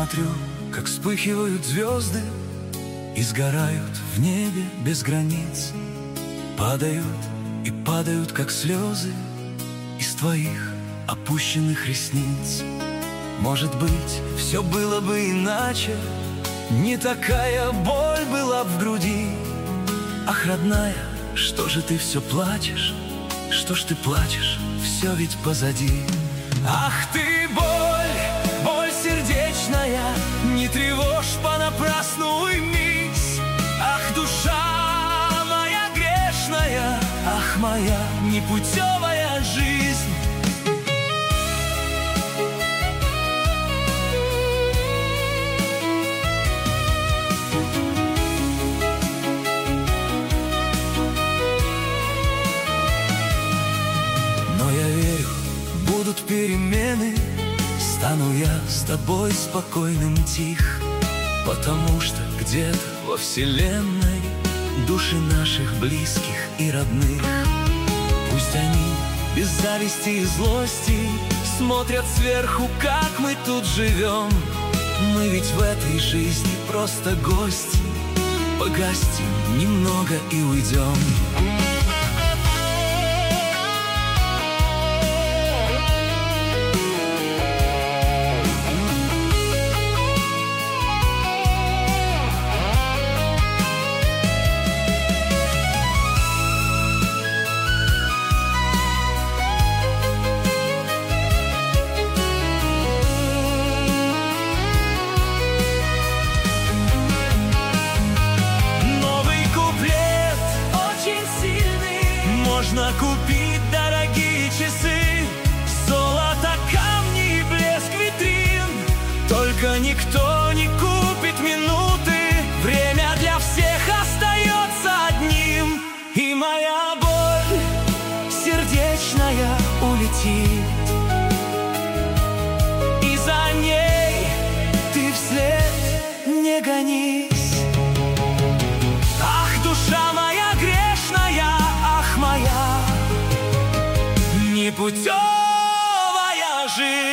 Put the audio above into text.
смотрю, как вспыхивают звезды и сгорают в небе без границ. Падают и падают, как слезы из твоих опущенных ресниц. Может быть, все было бы иначе, не такая боль была в груди. Ах, родная, что же ты все плачешь? Что ж ты плачешь? Все ведь позади. Ах ты, боль, боль сердечная, не тревожь понапрасну, уймись. Ах, душа моя грешная, ах, моя непутевая жизнь. Но я верю, будут перемены, стану я с тобой спокойным, тих. Потому что где-то во вселенной души наших близких и родных. Пусть они без зависти и злости смотрят сверху, как мы тут живем. Мы ведь в этой жизни просто гости, погостим немного и уйдем. Можно купить дорогие часы, золото, камни и блеск витрин. Только никто не купит минуты, время для всех остается одним. И моя боль сердечная улетит, и за ней ты вслед не гонись. Ах, душа моя грешная, моя непутевая жизнь.